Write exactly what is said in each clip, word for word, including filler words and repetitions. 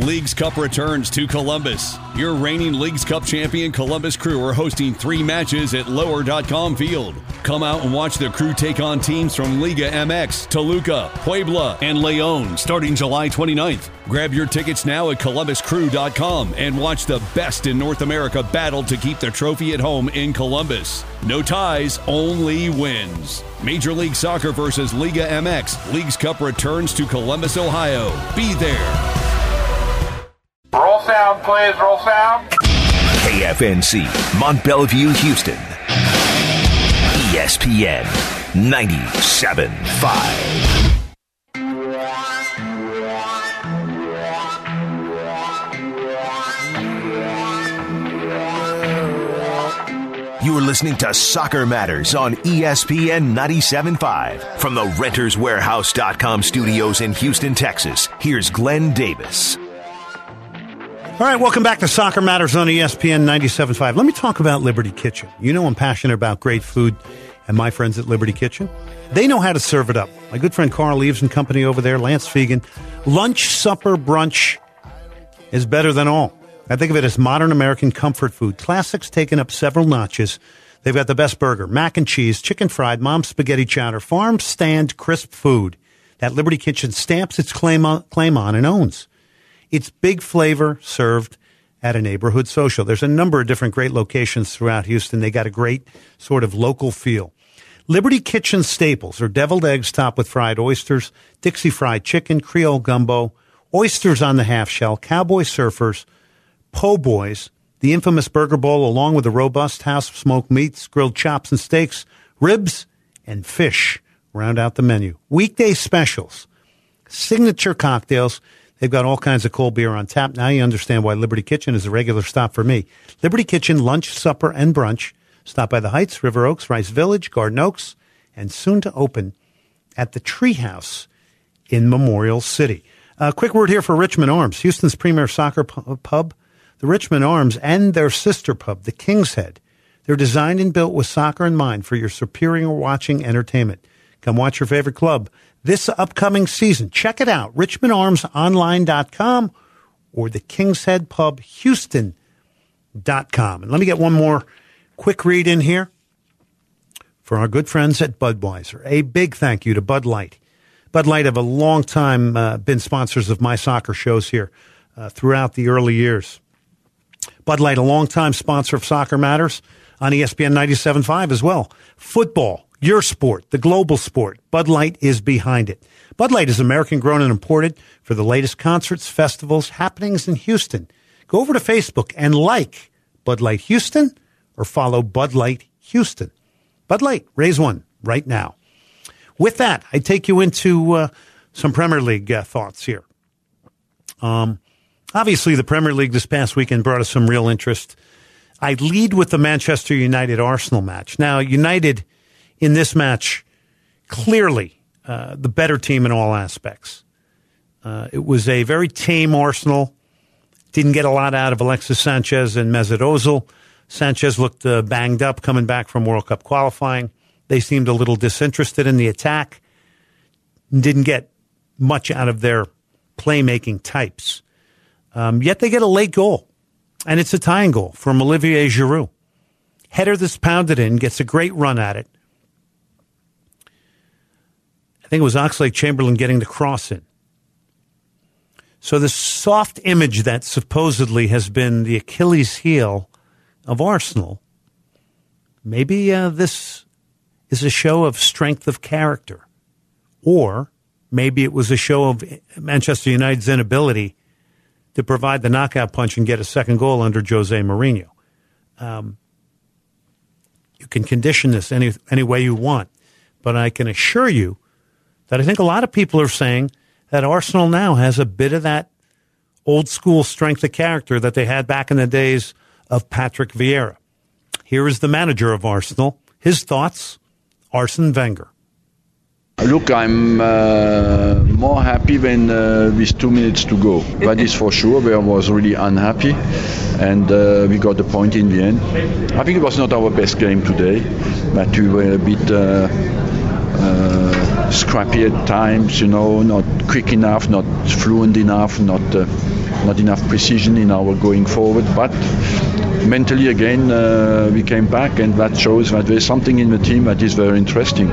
Leagues Cup returns to Columbus. Your reigning Leagues Cup champion Columbus Crew are hosting three matches at lower dot com Field. Come out and watch the Crew take on teams from Liga M X, Toluca, Puebla, and León starting July twenty-ninth. Grab your tickets now at columbus crew dot com and watch the best in North America battle to keep the trophy at home in Columbus. No ties, only wins. Major League Soccer versus Liga M X. Leagues Cup returns to Columbus, Ohio. Be there. Roll sound, please. Roll sound. K F N C, Mont Bellevue, Houston. E S P N ninety-seven point five. You are listening to Soccer Matters on E S P N ninety-seven point five. From the renters warehouse dot com studios in Houston, Texas, here's Glenn Davis. All right, welcome back to Soccer Matters on E S P N ninety-seven point five. Let me talk about Liberty Kitchen. You know I'm passionate about great food, and my friends at Liberty Kitchen, they know how to serve it up. My good friend Carl Eves and company over there, Lance Fegan. Lunch, supper, brunch is better than all. I think of it as modern American comfort food. Classics taken up several notches. They've got the best burger, mac and cheese, chicken fried, mom's spaghetti chowder, farm stand crisp food that Liberty Kitchen stamps its claim on, claim on and owns. It's big flavor served at a neighborhood social. There's a number of different great locations throughout Houston. They got a great sort of local feel. Liberty Kitchen staples are deviled eggs topped with fried oysters, Dixie fried chicken, Creole gumbo, oysters on the half shell, cowboy surfers, po' boys, the infamous burger bowl, along with a robust house of smoked meats, grilled chops and steaks, ribs, and fish round out the menu. Weekday specials, signature cocktails. They've got all kinds of cold beer on tap. Now you understand why Liberty Kitchen is a regular stop for me. Liberty Kitchen, lunch, supper, and brunch. Stop by the Heights, River Oaks, Rice Village, Garden Oaks, and soon to open at the Treehouse in Memorial City. A quick word here for Richmond Arms, Houston's premier soccer pub. The Richmond Arms and their sister pub, the King's Head. They're designed and built with soccer in mind for your superior watching entertainment. Come watch your favorite club this upcoming season. Check it out, richmond arms online dot com or the King's Head Pub Houston dot com. And let me get one more quick read in here for our good friends at Budweiser. A big thank you to Bud Light. Bud Light have a long time uh, been sponsors of my soccer shows here uh, throughout the early years. Bud Light, a longtime sponsor of Soccer Matters on E S P N ninety-seven point five as well. Football, your sport, the global sport. Bud Light is behind it. Bud Light is American-grown and imported for the latest concerts, festivals, happenings in Houston. Go over to Facebook and like Bud Light Houston or follow Bud Light Houston. Bud Light, raise one right now. With that, I take you into uh, some Premier League uh, thoughts here. Um, obviously, the Premier League this past weekend brought us some real interest. I lead with the Manchester United-Arsenal match. Now, United in this match, clearly uh, the better team in all aspects. Uh, it was a very tame Arsenal. Didn't get a lot out of Alexis Sanchez and Mesut Ozil. Sanchez looked uh, banged up coming back from World Cup qualifying. They seemed a little disinterested in the attack. Didn't get much out of their playmaking types. Um, yet they get a late goal. And it's a tying goal from Olivier Giroud. Header that's pounded in, gets a great run at it. I think it was Oxlade-Chamberlain getting the cross in. So the soft image that supposedly has been the Achilles heel of Arsenal, maybe uh, this is a show of strength of character. Or maybe it was a show of Manchester United's inability to provide the knockout punch and get a second goal under Jose Mourinho. Um, you can condition this any any way you want, but I can assure you that I think a lot of people are saying that Arsenal now has a bit of that old school strength of character that they had back in the days of Patrick Vieira. Here is the manager of Arsenal. His thoughts, Arsene Wenger. Look, I'm uh, more happy than uh, with two minutes to go. That is for sure. I was really unhappy, and uh, we got the point in the end. I think it was not our best game today, but we were a bit uh, uh, scrappy at times, you know, not quick enough, not fluent enough, not uh, not enough precision in our going forward. But mentally again, uh, we came back, and that shows that there's something in the team that is very interesting.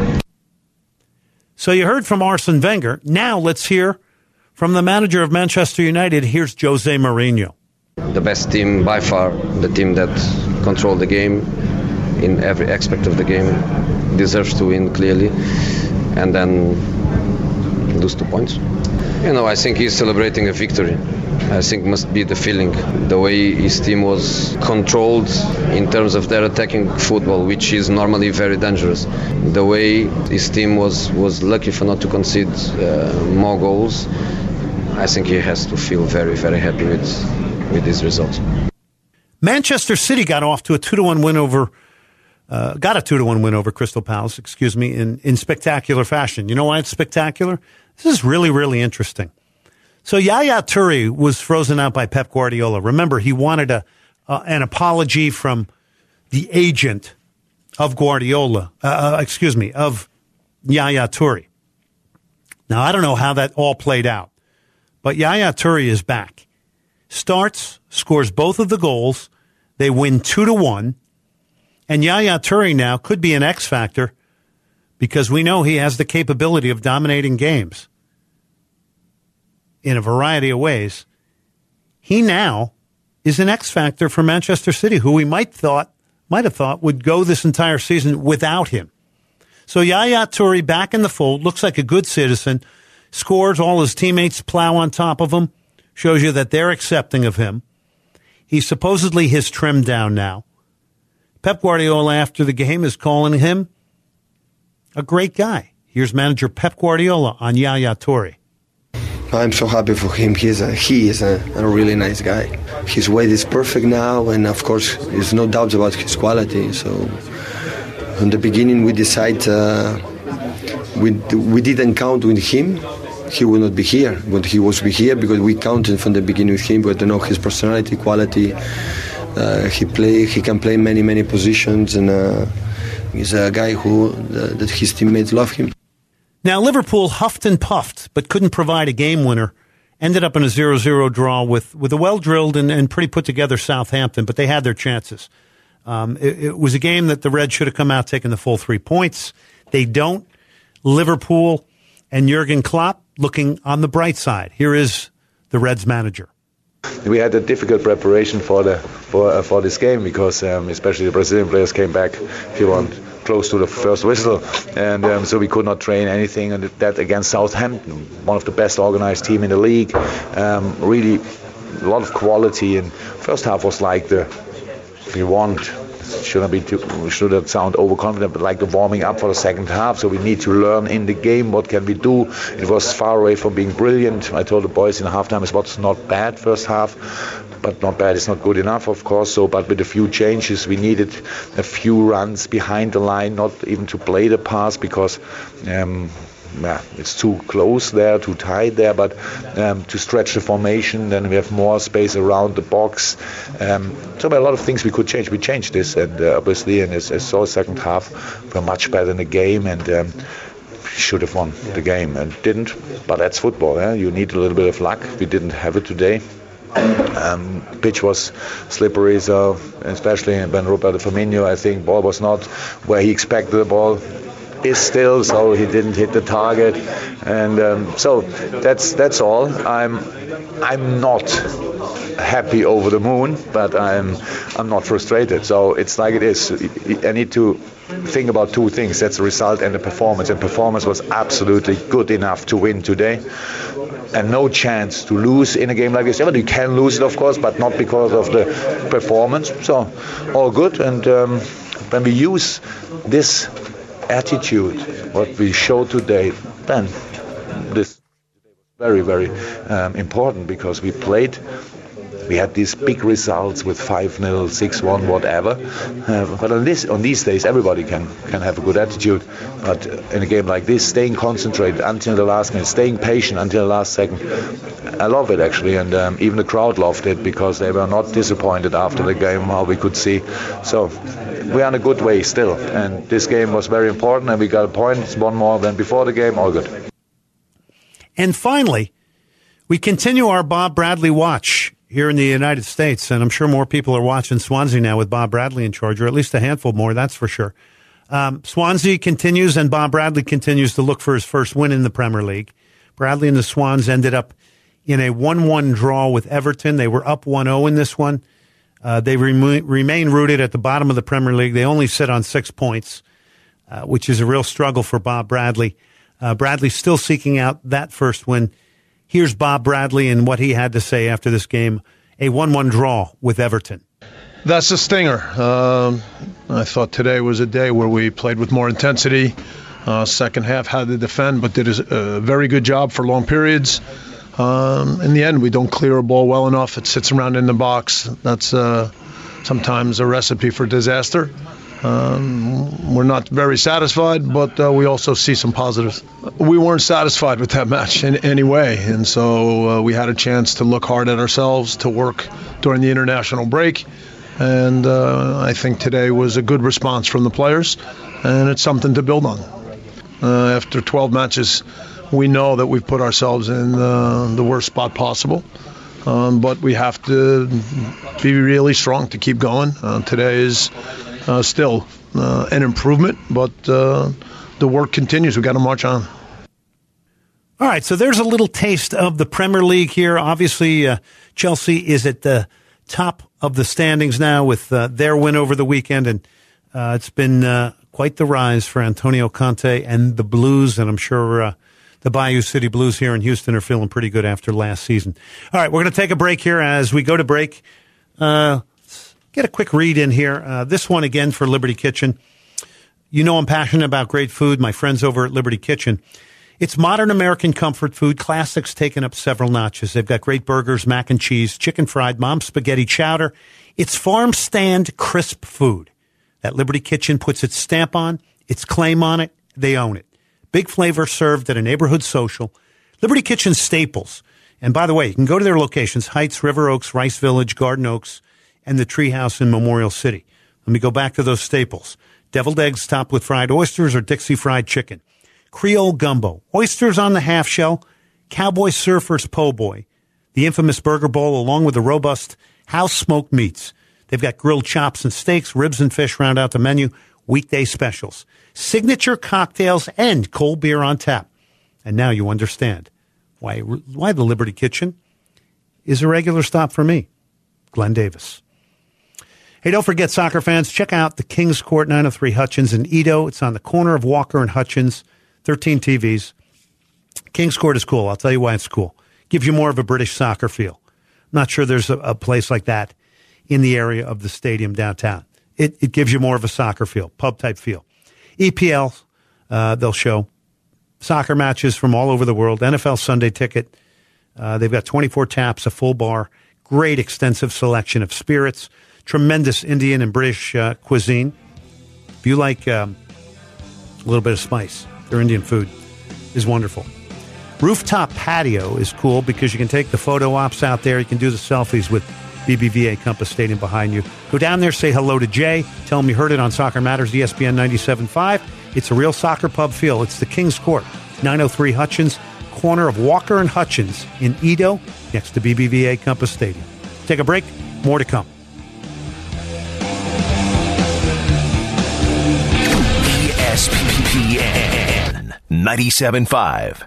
So you heard from Arsene Wenger. Now let's hear from the manager of Manchester United. Here's Jose Mourinho. The best team by far, the team that controlled the game in every aspect of the game, deserves to win clearly, and then lose two points. You know, I think he's celebrating a victory. I think must be the feeling, the way his team was controlled in terms of their attacking football, which is normally very dangerous. The way his team was, was lucky for not to concede uh, more goals. I think he has to feel very, very happy with, with these results. Manchester City got off to a two to one win over, uh, got a two to one win over Crystal Palace, excuse me, in, in spectacular fashion. You know why it's spectacular? This is really, really interesting. So Yaya Toure was frozen out by Pep Guardiola. Remember, he wanted a uh, an apology from the agent of Guardiola, uh, uh, excuse me, of Yaya Toure. Now, I don't know how that all played out, but Yaya Toure is back. Starts, scores both of the goals. They win two to one. And Yaya Toure now could be an X factor because we know he has the capability of dominating games in a variety of ways. He now is an X factor for Manchester City, who we might thought might have thought would go this entire season without him. So Yaya Toure back in the fold, looks like a good citizen, scores, all his teammates plow on top of him, shows you that they're accepting of him. He supposedly has trimmed down now. Pep Guardiola after the game is calling him a great guy. Here's manager Pep Guardiola on Yaya Toure. I'm so happy for him. He is a, he is a, a really nice guy. His weight is perfect now, and of course, there's no doubts about his quality. So, from the beginning, we decided uh, we we didn't count with him. He would not be here, but he was be here because we counted from the beginning with him. But you know his personality, quality. Uh, he play. He can play many many positions, and uh, he's a guy who uh, that his teammates love him. Now, Liverpool huffed and puffed, but couldn't provide a game winner. Ended up in a zero zero draw with, with a well-drilled and, and pretty put-together Southampton, but they had their chances. Um, it, it was a game that the Reds should have come out taking the full three points. They don't. Liverpool and Jurgen Klopp looking on the bright side. Here is the Reds manager. We had a difficult preparation for the for uh, for this game because um, especially the Brazilian players came back, if you want, close to the first whistle, and um, so we could not train anything. And that against Southampton, one of the best organized team in the league, um, really a lot of quality. And first half was like the, if you want, shouldn't be too, shouldn't sound overconfident, but like the warming up for the second half. So we need to learn in the game what can we do. It was far away from being brilliant. I told the boys in halftime it was not bad first half, but not bad. It's not good enough, of course. So, but with a few changes, we needed a few runs behind the line, not even to play the pass because. Um, Yeah, it's too close there, too tight there, but um, to stretch the formation, then we have more space around the box. Um, so there are a lot of things we could change. We changed this, and uh, obviously, and as I saw second half, we're much better in the game, and um, should have won the game, and didn't. But that's football. Eh? You need a little bit of luck. We didn't have it today. Um, pitch was slippery, so especially when Roberto Firmino, I think, ball was not where he expected the ball. Is still, so he didn't hit the target, and um, so that's that's all. I'm I'm not happy over the moon, but I'm I'm not frustrated. So it's like it is. I need to think about two things. That's the result and the performance. And performance was absolutely good enough to win today, and no chance to lose in a game like this. Yeah, but you can lose it, of course, but not because of the performance. So all good, and um, when we use this attitude, what we showed today, then this is very, very um, important because we played, we had these big results with five nil, six one, whatever. Uh, but on this, on these days, everybody can, can have a good attitude. But in a game like this, staying concentrated until the last minute, staying patient until the last second, I love it actually. And um, even the crowd loved it because they were not disappointed after the game, how we could see. So we're on a good way still. And this game was very important, and we got a point. It's one more than before the game. All good. And finally, We continue our Bob Bradley watch here in the United States, and I'm sure more people are watching Swansea now with Bob Bradley in charge, or at least a handful more, that's for sure. Um, Swansea continues, and Bob Bradley continues to look for his first win in the Premier League. Bradley and the Swans ended up in a one one draw with Everton. They were up one oh in this one. Uh, they rem- remain rooted at the bottom of the Premier League. They only sit on six points, uh, which is a real struggle for Bob Bradley. Uh, Bradley's still seeking out that first win. Here's Bob Bradley and what he had to say after this game, a one one draw with Everton. That's a stinger. Um, I thought today was a day where we played with more intensity. Uh, second half had to defend, but did a, a very good job for long periods. Um, in the end, we don't clear a ball well enough. It sits around in the box. That's uh, sometimes a recipe for disaster. Um, we're not very satisfied, but uh, we also see some positives. We weren't satisfied with that match in any way, and so uh, we had a chance to look hard at ourselves, to work during the international break, and uh, I think today was a good response from the players, and it's something to build on. Uh, after twelve matches, we know that we've put ourselves in uh, the worst spot possible. Um, but we have to be really strong to keep going. Uh, today is uh, still uh, an improvement, but uh, the work continues. We've got to march on. All right, so there's a little taste of the Premier League here. Obviously, uh, Chelsea is at the top of the standings now with uh, their win over the weekend, and uh, it's been uh, quite the rise for Antonio Conte and the Blues, and I'm sure uh, the Bayou City Blues here in Houston are feeling pretty good after last season. All right, we're going to take a break here. As we go to break, uh, let's get a quick read in here. Uh, this one again for Liberty Kitchen. You know I'm passionate about great food. My friends over at Liberty Kitchen. It's modern American comfort food. Classics taken up several notches. They've got great burgers, mac and cheese, chicken fried, mom's spaghetti chowder. It's farm stand crisp food that Liberty Kitchen puts its stamp on, its claim on it. They own it. Big flavor served at a neighborhood social. Liberty Kitchen staples. And by the way, you can go to their locations, Heights, River Oaks, Rice Village, Garden Oaks, and the Treehouse in Memorial City. Let me go back to those staples. Deviled eggs topped with fried oysters or Dixie fried chicken. Creole gumbo. Oysters on the half shell. Cowboy Surfers po' boy. The infamous burger bowl along with the robust house smoked meats. They've got grilled chops and steaks, ribs and fish round out the menu. Weekday specials. Signature cocktails and cold beer on tap. And now you understand why why the Liberty Kitchen is a regular stop for me, Glenn Davis. Hey, don't forget, soccer fans, check out the Kings Court nine oh three Hutchins in Edo. It's on the corner of Walker and Hutchins, thirteen T Vs. Kings Court is cool. I'll tell you why it's cool. Gives you more of a British soccer feel. I'm not sure there's a, a place like that in the area of the stadium downtown. It, it gives you more of a soccer feel, pub-type feel. E P L, uh, they'll show soccer matches from all over the world. N F L Sunday Ticket. Uh, they've got twenty-four taps, a full bar, great extensive selection of spirits, tremendous Indian and British uh, cuisine. If you like um, a little bit of spice, their Indian food is wonderful. Rooftop patio is cool because you can take the photo ops out there. You can do the selfies with B B V A Compass Stadium behind you. Go down there, say hello to Jay. Tell him you heard it on Soccer Matters, E S P N ninety-seven point five. It's a real soccer pub feel. It's the Kings Court, nine oh three Hutchins, corner of Walker and Hutchins in Edo, next to B B V A Compass Stadium. Take a break. More to come. E S P N ninety-seven point five.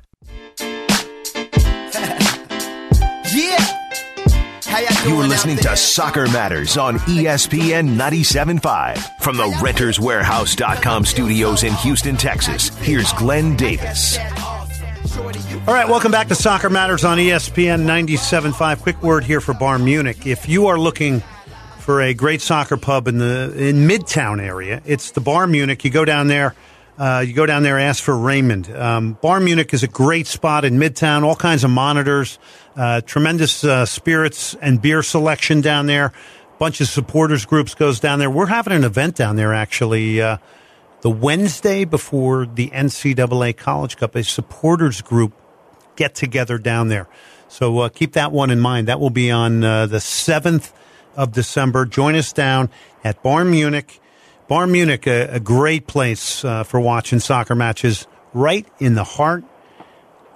You are listening to Soccer Matters on E S P N ninety-seven point five. From the Renters Warehouse dot com studios in Houston, Texas, here's Glenn Davis. All right, welcome back to Soccer Matters on E S P N ninety-seven point five. Quick word here for Bar Munich. If you are looking for a great soccer pub in the in Midtown area, it's the Bar Munich. You go down there. Uh, you go down there, ask for Raymond. Um, Bar Munich is a great spot in Midtown, all kinds of monitors, uh, tremendous uh, spirits and beer selection down there. Bunch of supporters groups goes down there. We're having an event down there, actually, uh, the Wednesday before the N C double A College Cup, a supporters group get-together down there. So uh, keep that one in mind. That will be on uh, the seventh of December. Join us down at Bar Munich. Bar Munich, a, a great place uh, for watching soccer matches right in the heart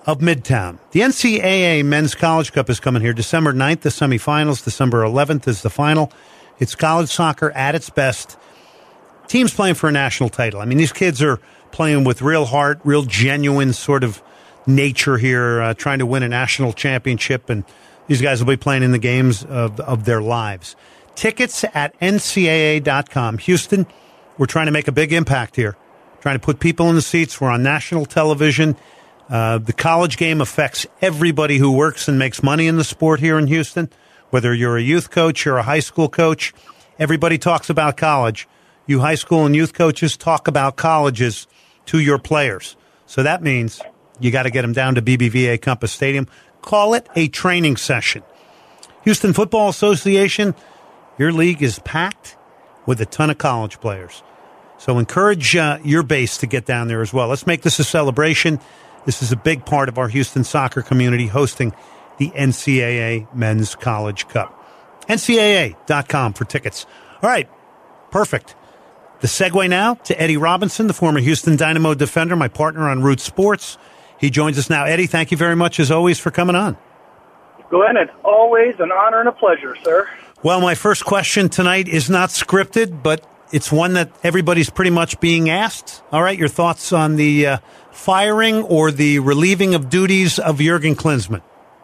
of Midtown. The N C double A Men's College Cup is coming here December ninth, the semifinals. December eleventh is the final. It's college soccer at its best. Teams playing for a national title. I mean, these kids are playing with real heart, real genuine sort of nature here, uh, trying to win a national championship, and these guys will be playing in the games of, of their lives. Tickets at N C double A dot com. Houston, we're trying to make a big impact here, trying to put people in the seats. We're on national television. Uh, the college game affects everybody who works and makes money in the sport here in Houston. Whether you're a youth coach, you're a high school coach, everybody talks about college. You high school and youth coaches talk about colleges to your players. So that means you got to get them down to B B V A Compass Stadium. Call it a training session. Houston Football Association, your league is packed with a ton of college players. So encourage uh, your base to get down there as well. Let's make this a celebration. This is a big part of our Houston soccer community hosting the N C double A Men's College Cup. N C double A dot com for tickets. All right, perfect. The segue now to Eddie Robinson, the former Houston Dynamo defender, my partner on Root Sports. He joins us now. Eddie, thank you very much, as always, for coming on. Glenn, it's always an honor and a pleasure, sir. Well, my first question tonight is not scripted, but it's one that everybody's pretty much being asked. All right, your thoughts on the uh, firing or the relieving of duties of Jurgen Klinsmann?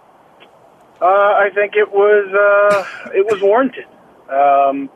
Uh, I think it was uh, it was warranted. Um,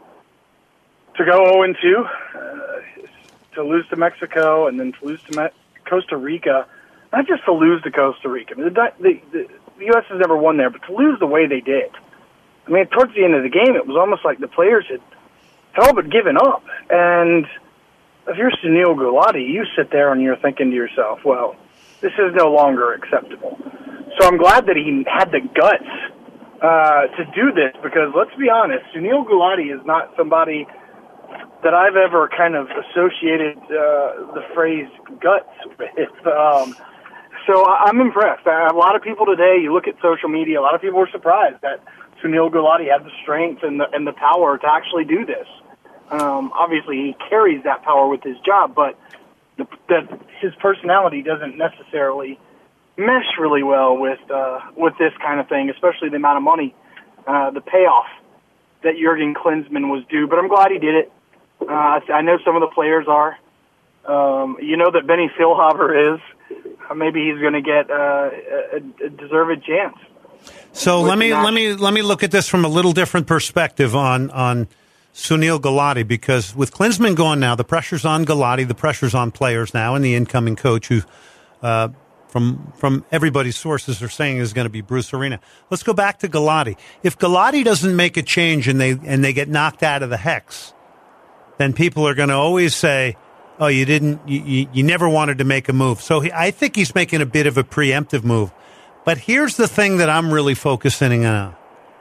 to go oh and two, uh, to lose to Mexico, and then to lose to Me- Costa Rica, not just to lose to Costa Rica. I mean, the, the, the, the U S has never won there, but to lose the way they did. I mean, towards the end of the game, it was almost like the players had all but given up. And if you're Sunil Gulati, you sit there and you're thinking to yourself, well, this is no longer acceptable. So I'm glad that he had the guts uh, to do this, because let's be honest, Sunil Gulati is not somebody that I've ever kind of associated uh, the phrase guts with. Um, so I'm impressed. A lot of people today, you look at social media, a lot of people were surprised that Sunil Gulati had the strength and the, and the power to actually do this. Um, obviously, he carries that power with his job, but the, that his personality doesn't necessarily mesh really well with uh, with this kind of thing, especially the amount of money, uh, the payoff that Jurgen Klinsmann was due. But I'm glad he did it. Uh, I know some of the players are. Um, you know that Benny Feilhaber is. Maybe he's going to get uh, a, a deserved chance. So let me let me let me look at this from a little different perspective on on Sunil Gulati, because with Klinsmann gone now, the pressure's on Gulati, the pressure's on players now, and the incoming coach, who uh, from from everybody's sources are saying is going to be Bruce Arena. Let's go back to Gulati. If Gulati doesn't make a change and they and they get knocked out of the hex, then people are going to always say, "Oh, you didn't, you, you, you never wanted to make a move." So he, I think he's making a bit of a preemptive move. But here's the thing that I'm really focusing on.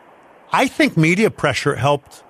I think media pressure helped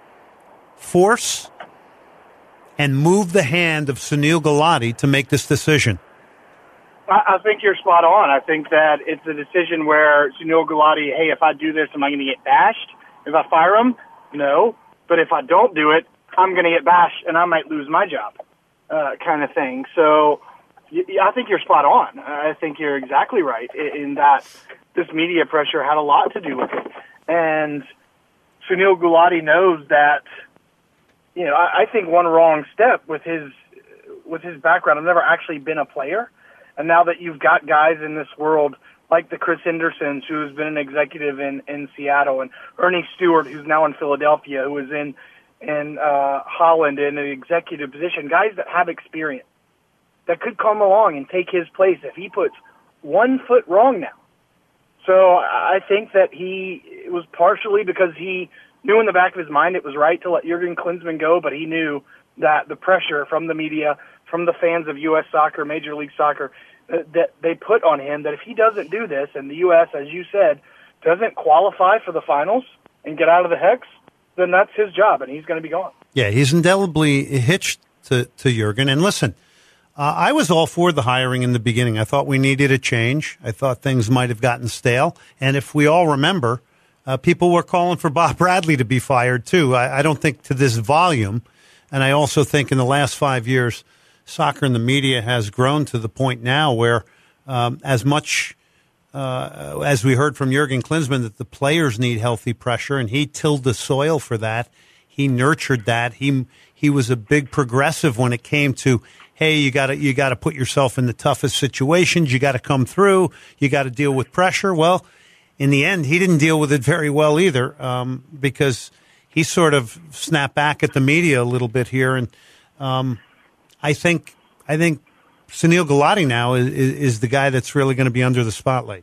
force and move the hand of Sunil Gulati to make this decision. I, I think you're spot on. I think that it's a decision where Sunil Gulati, hey, if I do this, am I going to get bashed? If I fire him? No. But if I don't do it, I'm going to get bashed and I might lose my job, uh, kind of thing. So I think you're spot on. I think you're exactly right in that this media pressure had a lot to do with it. And Sunil Gulati knows that, you know, I, I think one wrong step with his with his background, I've never actually been a player. And now that you've got guys in this world like the Chris Hendersons, who's been an executive in, in Seattle, and Ernie Stewart, who's now in Philadelphia, who is in, in uh, Holland in an executive position, guys that have experience, that could come along and take his place if he puts one foot wrong now. So I think that he, it was partially because he knew in the back of his mind it was right to let Jurgen Klinsmann go, but he knew that the pressure from the media, from the fans of U S soccer, Major League Soccer, uh, that they put on him, that if he doesn't do this and the U S, as you said, doesn't qualify for the finals and get out of the hex, then that's his job and he's going to be gone. Yeah, he's indelibly hitched to, to Jurgen. And listen, Uh, I was all for the hiring in the beginning. I thought we needed a change. I thought things might have gotten stale. And if we all remember, uh, people were calling for Bob Bradley to be fired, too. I, I don't think to this volume. And I also think in the last five years, soccer and the media has grown to the point now where um, as much uh, as we heard from Jurgen Klinsmann that the players need healthy pressure, and he tilled the soil for that. He nurtured that. He he was a big progressive when it came to, hey, you got to you got to put yourself in the toughest situations. You got to come through. You got to deal with pressure. Well, in the end, he didn't deal with it very well either, um, because he sort of snapped back at the media a little bit here, and um, I think I think Sunil Gulati now is, is the guy that's really going to be under the spotlight.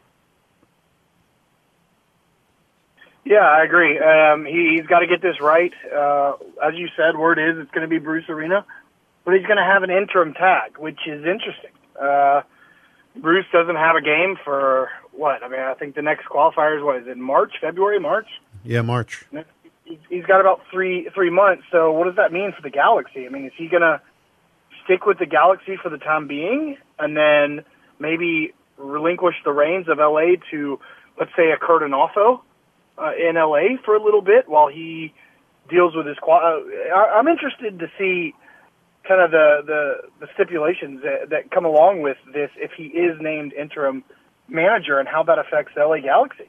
Yeah, I agree. Um, he, he's got to get this right. Uh, as you said, word is it's going to be Bruce Arena, but he's going to have an interim tag, which is interesting. Uh, Bruce doesn't have a game for what? I mean, I think the next qualifier is what? Is it March, February, March? Yeah, March. He's got about three three months. So what does that mean for the Galaxy? I mean, is he going to stick with the Galaxy for the time being, and then maybe relinquish the reins of L A to, let's say, a Kurt Onofo? Uh, in L A for a little bit while he deals with his qual- uh, I'm interested to see kind of the, the, the stipulations that, that come along with this if he is named interim manager and how that affects L A Galaxy.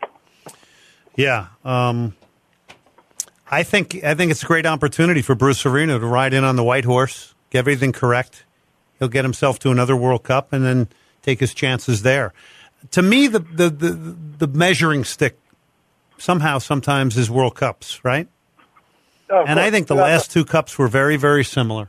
Yeah, um, I think I think it's a great opportunity for Bruce Arena to ride in on the white horse, get everything correct. He'll get himself to another World Cup and then take his chances there. To me, the the, the, the measuring stick somehow sometimes is World Cups, right? Oh, and I think the last two Cups were very, very similar.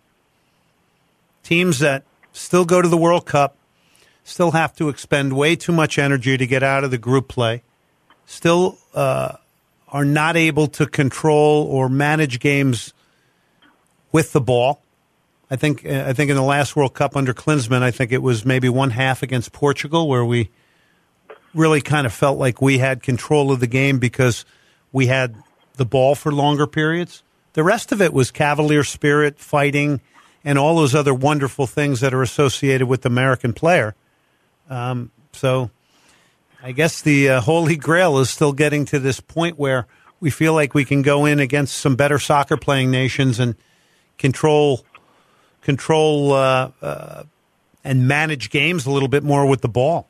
Teams that still go to the World Cup still have to expend way too much energy to get out of the group play, still uh, are not able to control or manage games with the ball. I think I think in the last World Cup under Klinsmann, I think it was maybe one half against Portugal where we really kind of felt like we had control of the game because we had the ball for longer periods. The rest of it was cavalier spirit, fighting, and all those other wonderful things that are associated with the American player. Um, so I guess the uh, Holy Grail is still getting to this point where we feel like we can go in against some better soccer playing nations and control control uh, uh, and manage games a little bit more with the ball.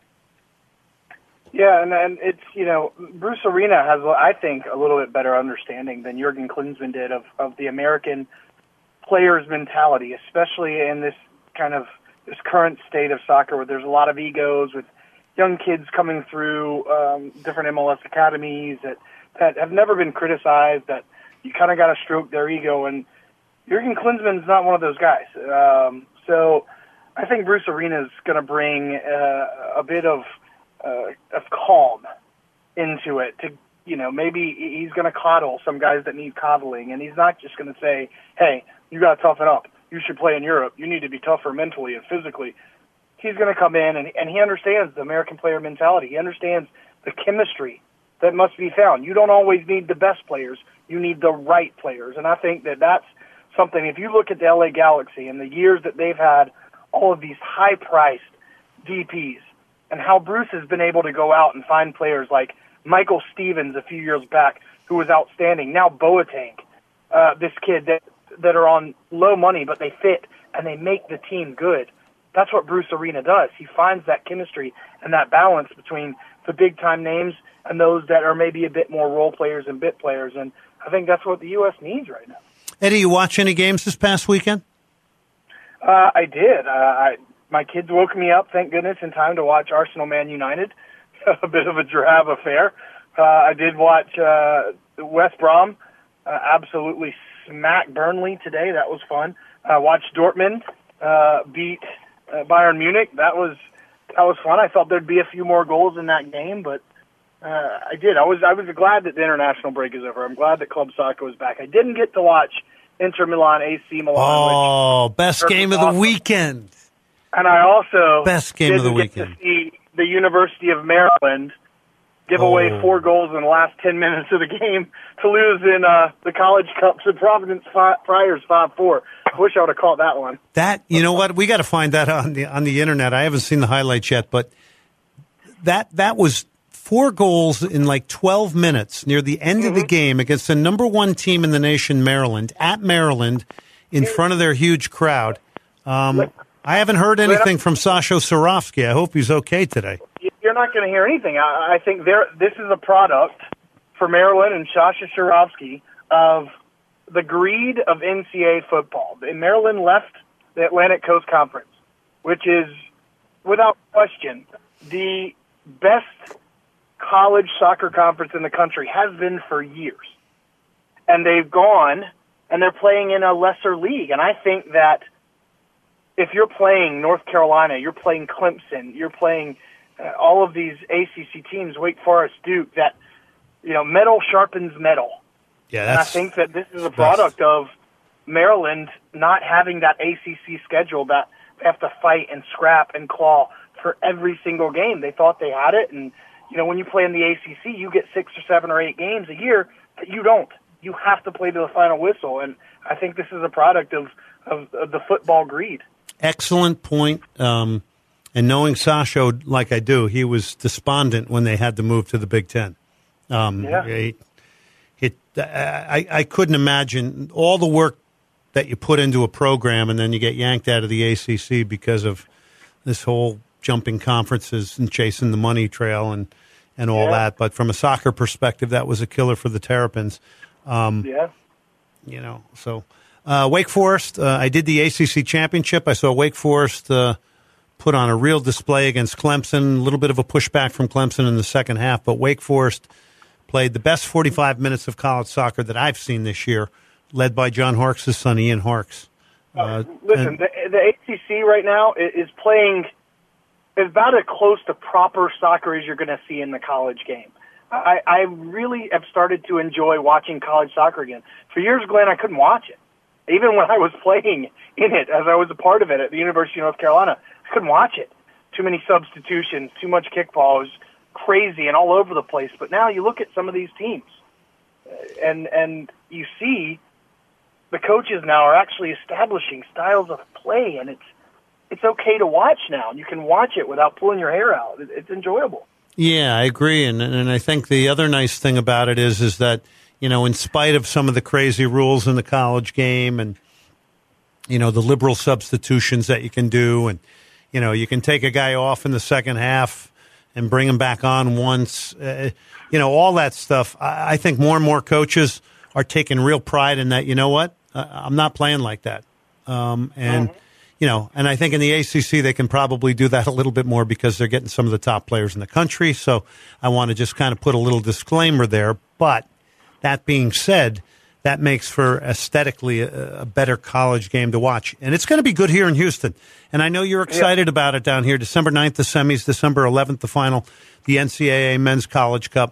Yeah, and, and it's, you know, Bruce Arena has, I think, a little bit better understanding than Jurgen Klinsmann did of, of the American player's mentality, especially in this kind of this current state of soccer where there's a lot of egos with young kids coming through um, different M L S academies that, that have never been criticized, that you kind of got to stroke their ego. And Jurgen Klinsmann's not one of those guys. Um, so I think Bruce Arena is going to bring uh, a bit of Uh, of calm into it. To, you know, maybe he's going to coddle some guys that need coddling, and he's not just going to say, hey, you got to toughen up. You should play in Europe. You need to be tougher mentally and physically. He's going to come in, and, and he understands the American player mentality. He understands the chemistry that must be found. You don't always need the best players. You need the right players, and I think that that's something. If you look at the L A Galaxy and the years that they've had all of these high-priced D Ps, and how Bruce has been able to go out and find players like Michael Stevens a few years back, who was outstanding. Now Boateng, uh, this kid that that are on low money, but they fit and they make the team good. That's what Bruce Arena does. He finds that chemistry and that balance between the big-time names and those that are maybe a bit more role players and bit players. And I think that's what the U S needs right now. Eddie, you watch any games this past weekend? Uh, I did. Uh, I. My kids woke me up, thank goodness, in time to watch Arsenal Man United, a bit of a drab affair. Uh, I did watch uh, West Brom uh, absolutely smack Burnley today. That was fun. I watched Dortmund uh, beat uh, Bayern Munich. That was that was fun. I thought there'd be a few more goals in that game, but uh, I did. I was I was glad that the international break is over. I'm glad that club soccer was back. I didn't get to watch Inter Milan, A C Milan. Oh, best game of the awesome. weekend. And I also best game didn't of the get weekend. to see the University of Maryland give oh. away four goals in the last ten minutes of the game to lose in uh, the College Cup to Providence Friars five four. I wish I would have caught that one. That, you know what? We got to find that on the on the internet. I haven't seen the highlights yet, but that that was four goals in like twelve minutes near the end mm-hmm. of the game against the number one team in the nation, Maryland, at Maryland, in front of their huge crowd. Um, I haven't heard anything from Sasha Cirovski. I hope he's okay today. You're not going to hear anything. I, I think there. This is a product for Maryland and Sasha Cirovski of the greed of N C double A football. And Maryland left the Atlantic Coast Conference, which is, without question, the best college soccer conference in the country, has been for years. And they've gone, and they're playing in a lesser league. And I think that if you're playing North Carolina, you're playing Clemson, you're playing uh, all of these A C C teams, Wake Forest, Duke, that, you know, metal sharpens metal. Yeah, that's, and I think that this is a product of Maryland not having that A C C schedule that they have to fight and scrap and claw for every single game. They thought they had it, and, you know, when you play in the A C C, you get six or seven or eight games a year, but you don't. You have to play to the final whistle, and I think this is a product of, of, of the football greed. Excellent point. Um, and knowing Sasha like I do, he was despondent when they had to move to the Big Ten. Um, yeah. It, it, I, I couldn't imagine all the work that you put into a program and then you get yanked out of the A C C because of this whole jumping conferences and chasing the money trail and, and all yeah. that. But from a soccer perspective, that was a killer for the Terrapins. Um, yeah. You know, so uh, Wake Forest, uh, I did the A C C championship. I saw Wake Forest uh, put on a real display against Clemson, a little bit of a pushback from Clemson in the second half, but Wake Forest played the best forty-five minutes of college soccer that I've seen this year, led by John Harkes' son, Ian Harkes. Uh, Listen, and, the, the A C C right now is playing is about as close to proper soccer as you're going to see in the college game. I, I really have started to enjoy watching college soccer again. For years, Glenn, I couldn't watch it. Even when I was playing in it, as I was a part of it at the University of North Carolina, I couldn't watch it. Too many substitutions, too much kickball. It was crazy and all over the place. But now you look at some of these teams, and and you see the coaches now are actually establishing styles of play, and it's it's okay to watch now. You can watch it without pulling your hair out. It's enjoyable. Yeah, I agree, and and I think the other nice thing about it is is that, you know, in spite of some of the crazy rules in the college game and, you know, the liberal substitutions that you can do, and, you know, you can take a guy off in the second half and bring him back on once, uh, you know, all that stuff. I, I think more and more coaches are taking real pride in that. You know what? Uh, I'm not playing like that, um, and. Mm-hmm. You know, and I think in the A C C they can probably do that a little bit more because they're getting some of the top players in the country. So I want to just kind of put a little disclaimer there. But that being said, that makes for aesthetically a, a better college game to watch. And it's going to be good here in Houston. And I know you're excited yeah. about it down here. December ninth, the semis, December eleventh, the final, the N C double A Men's College Cup.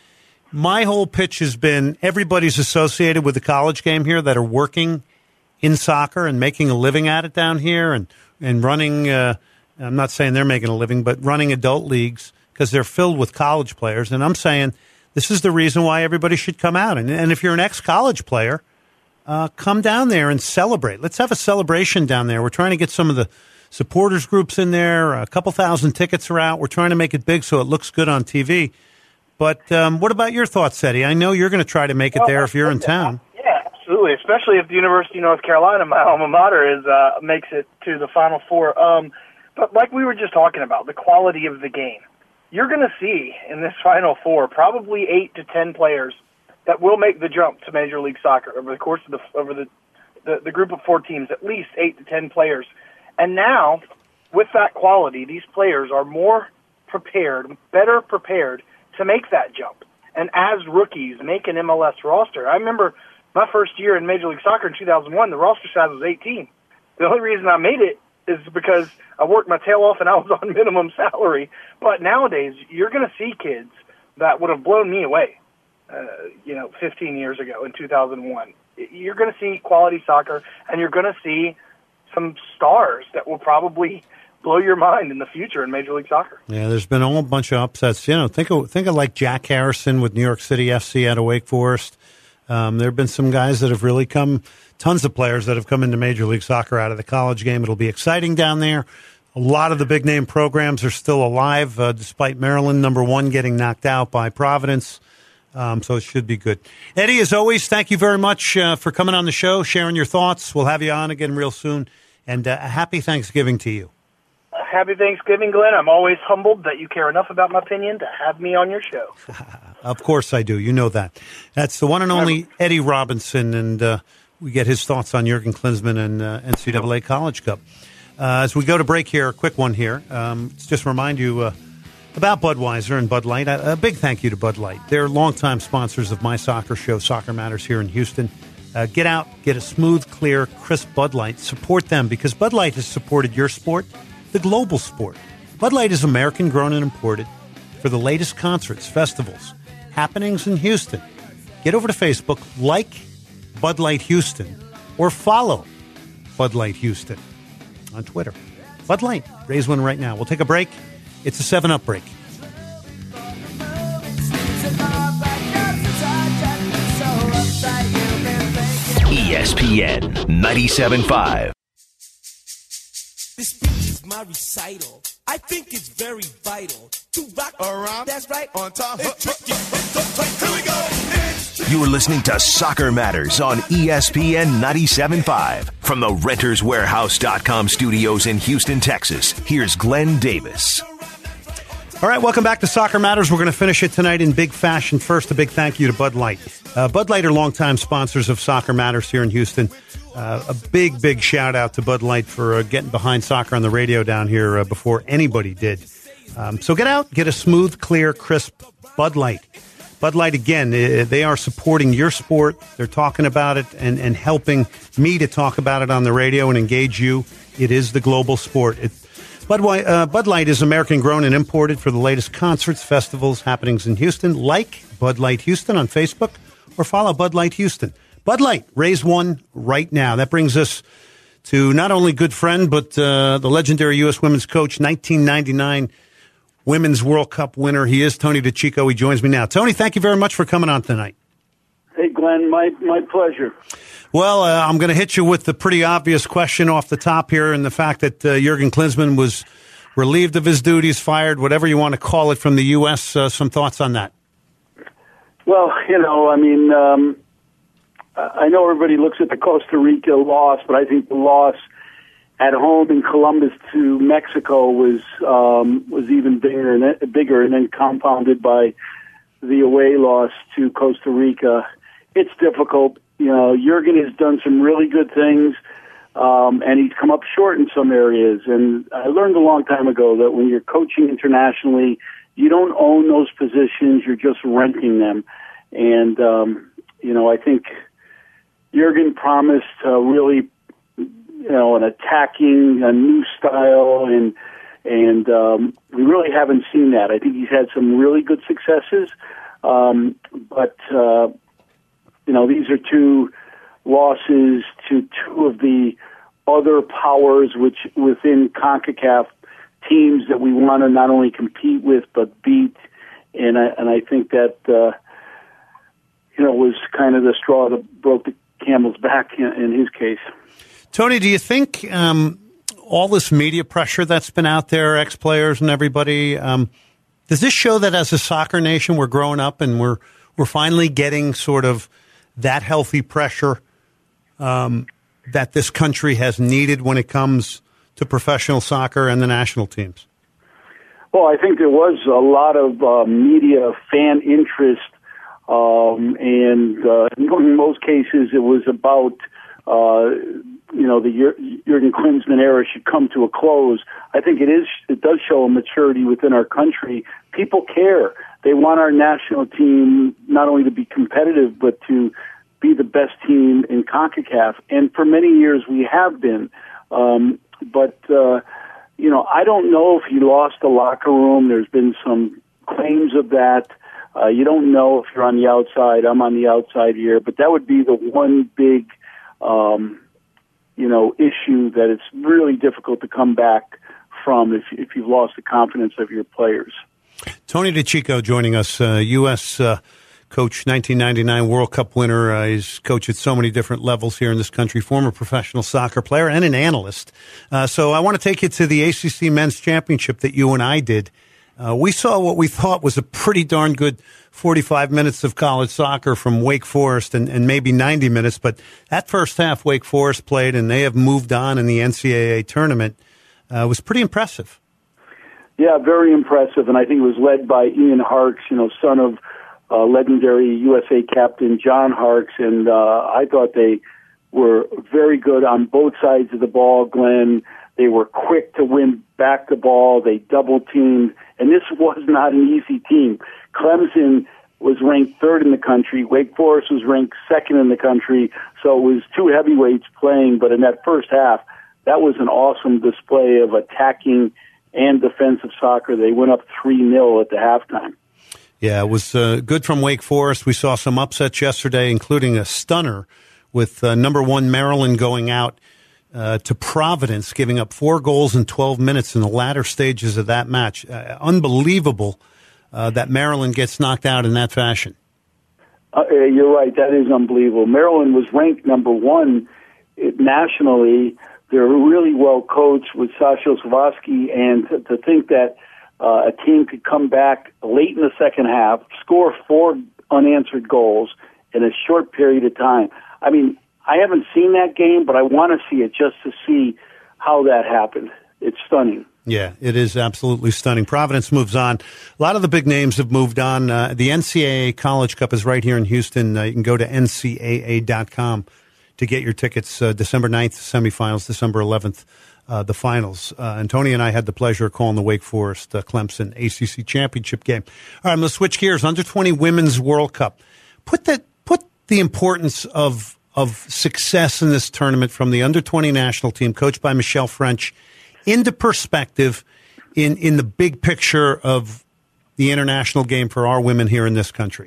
My whole pitch has been everybody's associated with the college game here that are working in soccer and making a living at it down here and, and running, uh, I'm not saying they're making a living, but running adult leagues because they're filled with college players. And I'm saying this is the reason why everybody should come out. And, and if you're an ex-college player, uh, come down there and celebrate. Let's have a celebration down there. We're trying to get some of the supporters groups in there. A couple thousand tickets are out. We're trying to make it big so it looks good on T V. But um, what about your thoughts, Eddie? I know you're going to try to make it there if you're in town. Absolutely, especially if the University of North Carolina, my alma mater, is uh, makes it to the Final Four. Um, but like we were just talking about, the quality of the game. You're going to see in this Final Four probably eight to ten players that will make the jump to Major League Soccer over the course of the over the, the, the group of four teams, at least eight to ten players. And now, with that quality, these players are more prepared, better prepared to make that jump. And as rookies, make an M L S roster. I remember my first year in Major League Soccer in two thousand one, the roster size was eighteen. The only reason I made it is because I worked my tail off and I was on minimum salary. But nowadays, you're going to see kids that would have blown me away, uh, you know, fifteen years ago in two thousand one. You're going to see quality soccer, and you're going to see some stars that will probably blow your mind in the future in Major League Soccer. Yeah, there's been a whole bunch of upsets. You know, think of think of like Jack Harrison with New York City F C out of Wake Forest. Um, there have been some guys that have really come, tons of players that have come into Major League Soccer out of the college game. It'll be exciting down there. A lot of the big-name programs are still alive, uh, despite Maryland, number one, getting knocked out by Providence. Um, so it should be good. Eddie, as always, thank you very much uh, for coming on the show, sharing your thoughts. We'll have you on again real soon. And uh, a happy Thanksgiving to you. Happy Thanksgiving, Glenn. I'm always humbled that you care enough about my opinion to have me on your show. Of course I do. You know that. That's the one and only Eddie Robinson, and uh, we get his thoughts on Jurgen Klinsmann and uh, N C double A College Cup. Uh, as we go to break here, a quick one here. Um, let's just remind you uh, about Budweiser and Bud Light. A, a big thank you to Bud Light. They're longtime sponsors of my soccer show, Soccer Matters, here in Houston. Uh, get out, get a smooth, clear, crisp Bud Light. Support them because Bud Light has supported your sport, the global sport. Bud Light is American-grown and imported for the latest concerts, festivals, happenings in Houston. Get over to Facebook, like Bud Light Houston, or follow Bud Light Houston on Twitter. Bud Light, raise one right now. We'll take a break. It's a seven up break. E S P N ninety-seven point five. This speech is my recital. I think it's very vital to rock around. That's right. On top. It's tricky. It's Here we go. You're listening to Soccer Matters on E S P N ninety-seven point five. From the Renters Warehouse dot com studios in Houston, Texas, here's Glenn Davis. All right, welcome back to Soccer Matters. We're going to finish it tonight in big fashion. First, a big thank you to Bud Light. Uh, Bud Light are longtime sponsors of Soccer Matters here in Houston. Uh, a big, big shout out to Bud Light for uh, getting behind soccer on the radio down here uh, before anybody did. Um, so get out, get a smooth, clear, crisp Bud Light. Bud Light, again, they are supporting your sport. They're talking about it and, and helping me to talk about it on the radio and engage you. It is the global sport. It, Bud, uh, Bud Light is American-grown and imported for the latest concerts, festivals, happenings in Houston. Like Bud Light Houston on Facebook or follow Bud Light Houston. Bud Light, raise one right now. That brings us to not only good friend, but uh, the legendary U S women's coach, nineteen ninety-nine Women's World Cup winner. He is Tony DeCicco. He joins me now. Tony, thank you very much for coming on tonight. Hey, Glenn, my, my pleasure. Well, uh, I'm going to hit you with the pretty obvious question off the top here, and the fact that uh, Jurgen Klinsmann was relieved of his duties, fired, whatever you want to call it, from the U S. Uh, some thoughts on that? Well, you know, I mean, um, I know everybody looks at the Costa Rica loss, but I think the loss at home in Columbus to Mexico was um, was even bigger and bigger, and then compounded by the away loss to Costa Rica. It's difficult. You know, Jurgen has done some really good things, um, and he's come up short in some areas. And I learned a long time ago that when you're coaching internationally, you don't own those positions; you're just renting them. And um, you know, I think Jurgen promised uh, really, you know, an attacking, a new style, and and um, we really haven't seen that. I think he's had some really good successes, um, but uh, you know, these are two losses to two of the other powers, which within CONCACAF, teams that we want to not only compete with but beat, and I, and I think that uh, you know was kind of the straw that broke the camel's back in, in his case. Tony, do you think um, all this media pressure that's been out there, ex-players and everybody, um, does this show that as a soccer nation we're growing up and we're we're finally getting sort of that healthy pressure um, that this country has needed when it comes to professional soccer and the national teams? Well, I think there was a lot of uh, media fan interest, um, and uh, in most cases it was about uh, you know, the Jurgen Klinsmann era should come to a close. I think it is. It does show a maturity within our country. People care. They want our national team not only to be competitive, but to be the best team in CONCACAF. And for many years we have been. Um, but, uh, you know, I don't know if he lost the locker room. There's been some claims of that. Uh, you don't know if you're on the outside. I'm on the outside here. But that would be the one big um you know, issue that it's really difficult to come back from if if you've lost the confidence of your players. Tony DeCicco joining us, uh, U S Uh, coach, nineteen ninety-nine World Cup winner. Uh, he's coached at so many different levels here in this country, former professional soccer player and an analyst. Uh, so I want to take you to the A C C Men's Championship that you and I did Uh, we saw what we thought was a pretty darn good forty-five minutes of college soccer from Wake Forest and, and maybe ninety minutes, but that first half Wake Forest played, and they have moved on in the N C double A tournament, uh, was pretty impressive. Yeah, very impressive, and I think it was led by Ian Harkes, you know, son of uh, legendary U S A captain John Harkes, and uh, I thought they were very good on both sides of the ball, Glenn. They were quick to win back the ball. They double-teamed, and this was not an easy team. Clemson was ranked third in the country. Wake Forest was ranked second in the country, so it was two heavyweights playing, but in that first half, that was an awesome display of attacking and defensive soccer. They went up three nil at the halftime. Yeah, it was uh, good from Wake Forest. We saw some upsets yesterday, including a stunner with uh, number one Maryland going out uh, to Providence, giving up four goals in twelve minutes in the latter stages of that match. Uh, unbelievable uh, that Maryland gets knocked out in that fashion. Uh, you're right. That is unbelievable. Maryland was ranked number one nationally. They're really well coached with Sasha Slavsky, and to, to think that uh, a team could come back late in the second half, score four unanswered goals in a short period of time. I mean, I haven't seen that game, but I want to see it just to see how that happened. It's stunning. Yeah, it is absolutely stunning. Providence moves on. A lot of the big names have moved on. Uh, the N C double A College Cup is right here in Houston. Uh, you can go to N C A A dot com to get your tickets. Uh, December ninth, semifinals, December eleventh, uh, the finals. Uh, and Tony and I had the pleasure of calling the Wake Forest uh, Clemson A C C championship game. All right, I'm going to switch gears. Under twenty Women's World Cup. Put that, put the importance of of success in this tournament from the under twenty national team, coached by Michelle French, into perspective in, in the big picture of the international game for our women here in this country.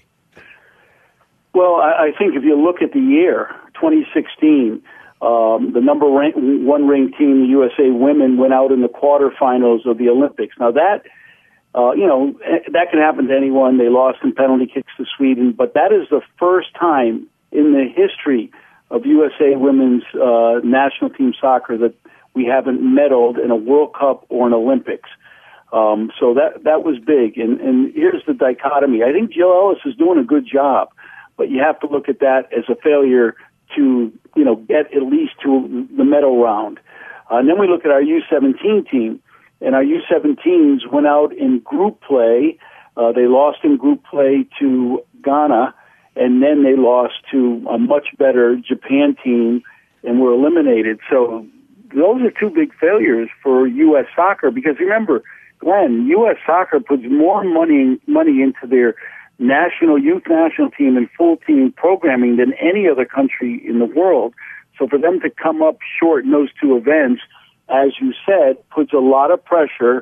Well, I, I think if you look at the year, twenty sixteen, um, the number rank, one ranked team, the U S A women, went out in the quarterfinals of the Olympics. Now that, uh, you know, that can happen to anyone. They lost in penalty kicks to Sweden, but that is the first time in the history of U S A women's uh, national team soccer that we haven't medaled in a World Cup or an Olympics. Um, so that that was big. And, and here's the dichotomy. I think Jill Ellis is doing a good job, but you have to look at that as a failure to, you know, get at least to the medal round. Uh, and then we look at our U seventeen team, and our U seventeens went out in group play. Uh, they lost in group play to Ghana, and then they lost to a much better Japan team and were eliminated. So those are two big failures for U S soccer, because remember, Glenn, U S soccer puts more money money into their national youth national team and full team programming than any other country in the world. So for them to come up short in those two events, as you said, puts a lot of pressure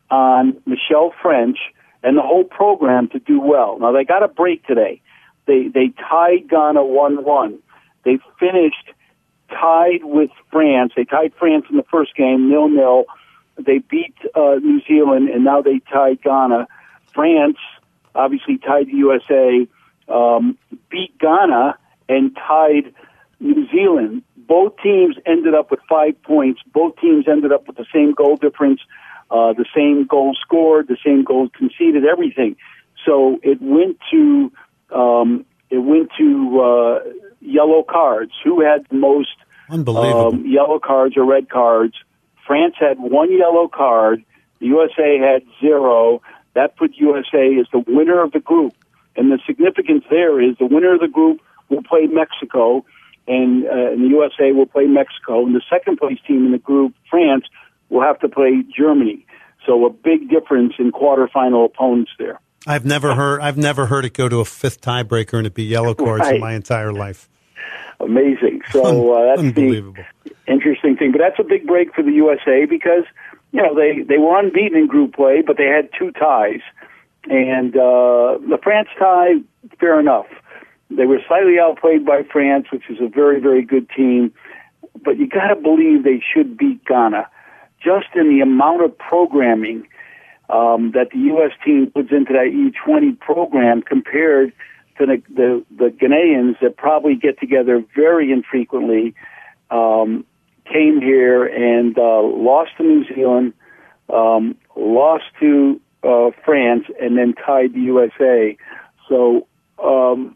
on Michelle French and the whole program to do well. Now, they got a break today. They they tied Ghana one one. They finished tied with France. They tied France in the first game, nil nil. They beat uh, New Zealand, and now they tied Ghana. France obviously tied the U S A, um, beat Ghana, and tied New Zealand. Both teams ended up with five points. Both teams ended up with the same goal difference, uh, the same goals scored, the same goals conceded, everything. So it went to um, it went to uh, yellow cards. Who had the most um, yellow cards or red cards? France had one yellow card. The U S A had zero. That put U S A as the winner of the group. And the significance there is the winner of the group will play Mexico, and, uh, and the U S A will play Mexico. And the second place team in the group, France, will have to play Germany. So a big difference in quarterfinal opponents there. I've never heard I've never heard it go to a fifth tiebreaker and it be yellow cards right. in my entire life. Amazing. So uh, that's the interesting thing. But that's a big break for the U S A because, you know, they, they were unbeaten in group play, but they had two ties. And uh, the France tie, fair enough. They were slightly outplayed by France, which is a very, very good team. But you got to believe they should beat Ghana. Just in the amount of programming um, that the U S team puts into that U twenty program compared to the, the, the Ghanaians that probably get together very infrequently, um, came here and uh, lost to New Zealand, um, lost to uh, France and then tied the U S A. So um,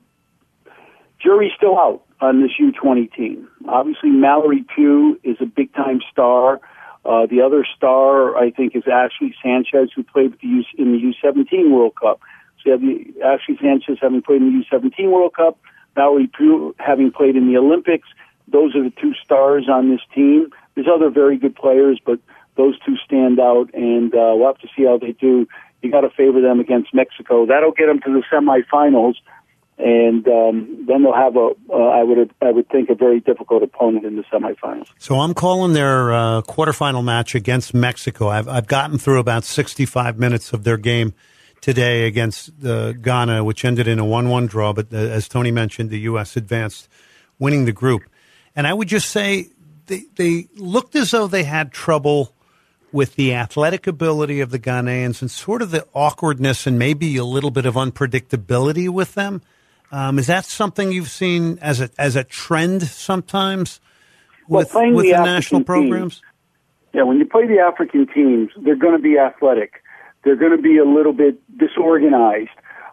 jury's still out on this U twenty team. Obviously, Mallory Pugh is a big-time star. Uh, the other star, I think, is Ashley Sanchez, who played with the U- in the U seventeen World Cup. So you have the, Ashley Sanchez having played in the U seventeen World Cup, Mallory Pugh having played in the Olympics. Those are the two stars on this team. There's other very good players, but those two stand out, and uh, we'll have to see how they do. You got to favor them against Mexico. That'll get them to the semifinals, and um, then they'll have a, uh, I would, I would think, a very difficult opponent in the semifinals. So I'm calling their uh, quarterfinal match against Mexico. I've, I've gotten through about sixty-five minutes of their game today against uh, Ghana, which ended in a one one draw. But uh, as Tony mentioned, the U S advanced, winning the group. And I would just say they, they looked as though they had trouble with the athletic ability of the Ghanaians and sort of the awkwardness and maybe a little bit of unpredictability with them. Um, is that something you've seen as a as a trend sometimes with, well, with the, the national programs? Teams, yeah, when you play the African teams, they're going to be athletic. They're going to be a little bit disorganized,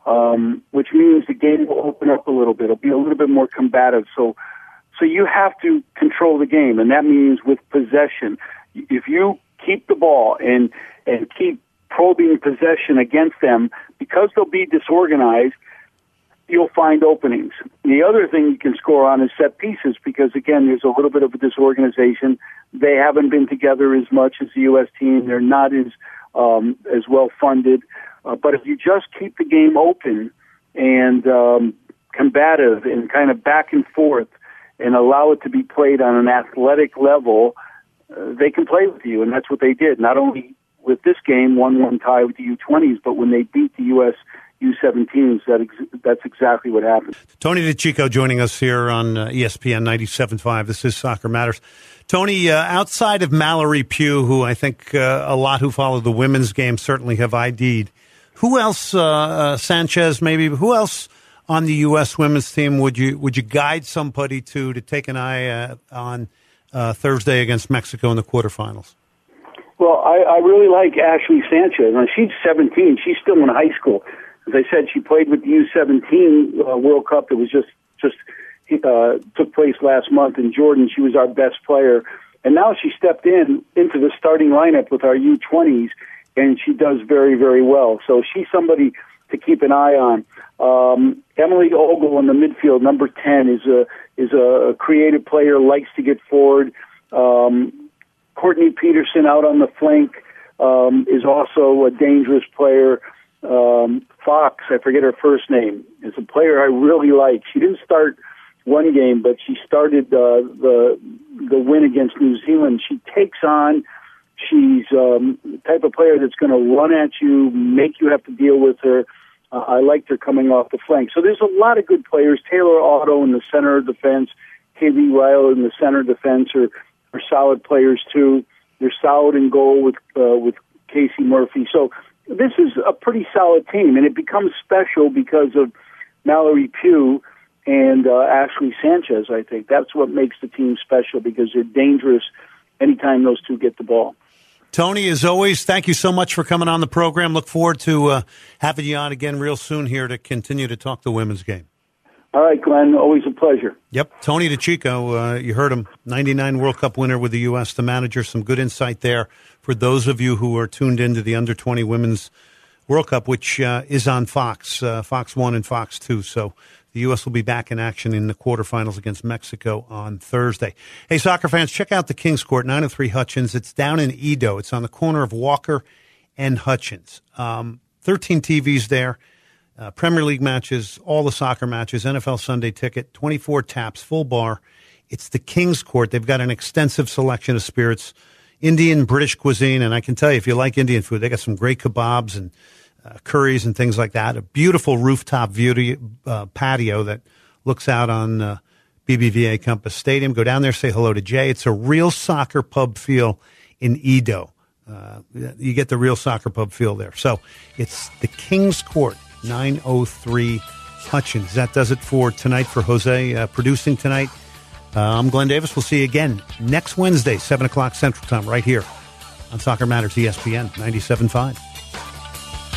um, which means the game will open up a little bit. It'll be a little bit more combative. So, so you have to control the game, and that means with possession. If you keep the ball and and keep probing possession against them, because they'll be disorganized, you'll find openings. The other thing you can score on is set pieces, because again, there's a little bit of a disorganization. They haven't been together as much as the U S team. They're not as um, as well funded. Uh, but if you just keep the game open and um, combative and kind of back and forth and allow it to be played on an athletic level, uh, they can play with you, and that's what they did. Not only with this game, one one tie with the U twenties, but when they beat the U S U seventeens, that ex- that's exactly what happened. Tony DeCicco joining us here on uh, E S P N ninety-seven point five. This is Soccer Matters. Tony, uh, outside of Mallory Pugh, who I think uh, a lot who follow the women's game certainly have I D'd, who else, uh, uh, Sanchez maybe, who else on the U S women's team would you would you guide somebody to to take an eye uh, on uh, Thursday against Mexico in the quarterfinals? Well, I, I really like Ashley Sanchez. Now, she's seventeen. She's still in high school. As I said, she played with the U seventeen uh, World Cup that was just just uh, took place last month in Jordan. She was our best player, and now she stepped in into the starting lineup with our U twenties, and she does very, very well. So she's somebody to keep an eye on. Um, Emily Ogle in the midfield, number ten, is a is a creative player, likes to get forward. Um, Courtney Peterson out on the flank um, is also a dangerous player. Um, Fox, I forget her first name, is a player I really like. She didn't start one game, but she started uh, the the win against New Zealand. She takes on. She's um, the type of player that's going to run at you, make you have to deal with her. Uh, I liked her coming off the flank. So there's a lot of good players. Taylor Otto in the center of defense, Kaylee Ryle in the center defense are, are solid players too. They're solid in goal with uh, with Casey Murphy. So this is a pretty solid team, and it becomes special because of Mallory Pugh and uh, Ashley Sanchez. I think that's what makes the team special, because they're dangerous anytime those two get the ball. Tony, as always, thank you so much for coming on the program. Look forward to uh, having you on again real soon here to continue to talk the women's game. All right, Glenn, always a pleasure. Yep, Tony DeCicco, uh, you heard him, ninety-nine World Cup winner with the U S, the manager. Some good insight there for those of you who are tuned into the under twenty Women's World Cup, which uh, is on Fox, uh, Fox one and Fox two. So the U S will be back in action in the quarterfinals against Mexico on Thursday. Hey, soccer fans, check out the Kings Court, nine oh three Hutchins. It's down in Edo. It's on the corner of Walker and Hutchins. Um, thirteen T Vs there. Uh, Premier League matches, all the soccer matches, N F L Sunday Ticket, twenty-four taps, full bar. It's the King's Court. They've got an extensive selection of spirits, Indian, British cuisine, and I can tell you, if you like Indian food, they got some great kebabs and uh, curries and things like that. A beautiful rooftop view, uh, patio that looks out on uh, B B V A Compass Stadium. Go down there, say hello to Jay. It's a real soccer pub feel in Edo. Uh, you get the real soccer pub feel there. So it's the King's Court. nine oh three Hutchins. That does it for tonight for Jose uh, producing tonight. Uh, I'm Glenn Davis. We'll see you again next Wednesday, seven o'clock Central Time, right here on Soccer Matters E S P N ninety-seven point five.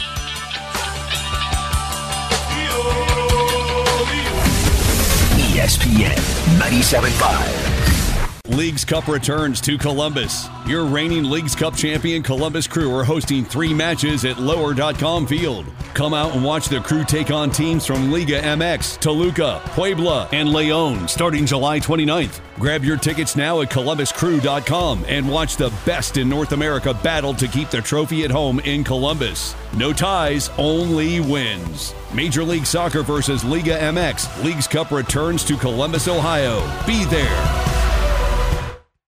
S P N ninety-seven point five. Leagues Cup returns to Columbus. Your reigning Leagues Cup champion Columbus Crew are hosting three matches at lower dot com Field. Come out and watch the Crew take on teams from Liga M X, Toluca, Puebla, and Leon starting July twenty-ninth. Grab your tickets now at columbus crew dot com and watch the best in North America battle to keep the trophy at home in Columbus. No ties, only wins. Major League Soccer versus Liga M X. Leagues Cup returns to Columbus, Ohio. Be there.